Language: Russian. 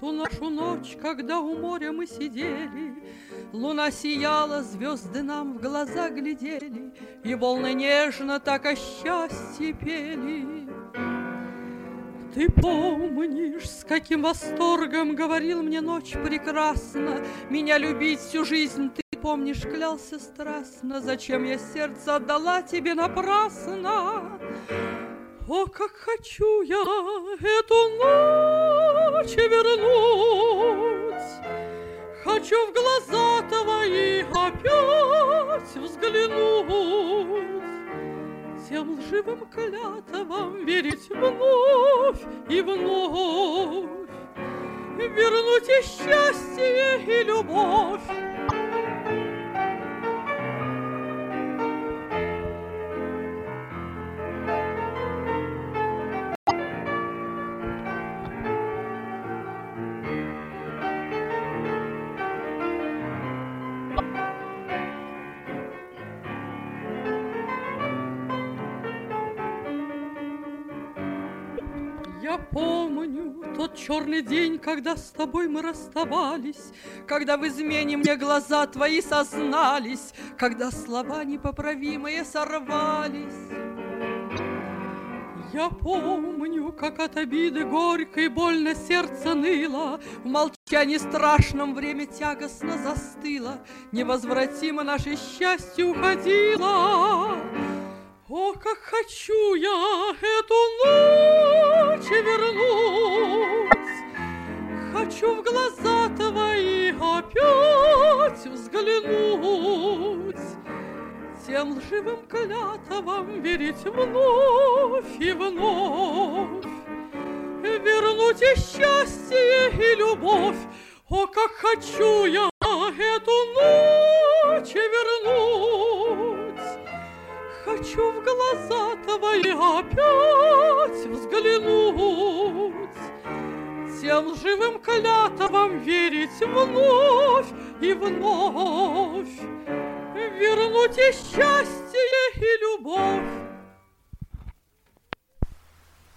ту нашу ночь, когда у моря мы сидели, луна сияла, звезды нам в глаза глядели, и волны нежно так о счастье пели. Ты помнишь, с каким восторгом говорил мне ночь прекрасна, меня любить всю жизнь ты помнишь, клялся страстно, зачем я сердце отдала тебе напрасно? О, как хочу я эту ночь вернуть, хочу в глаза твои опять взглянуть, тем лживым клятвам верить вновь и вновь, вернуть и счастье, и любовь. Я помню тот черный день, когда с тобой мы расставались, когда в измене мне глаза твои сознались, когда слова непоправимые сорвались. Я помню, как от обиды горько и больно сердце ныло, в молчании страшном время тягостно застыло, невозвратимо наше счастье уходило. О, как хочу я эту ночь вернуть, хочу в глаза твои опять взглянуть, тем лживым клятвам верить вновь и вновь, вернуть и счастье, и любовь. О, как хочу я эту ночь вернуть, хочу в глаза твои опять взглянуть, тем лживым клятвам верить вновь и вновь, вернуть и счастье, и любовь.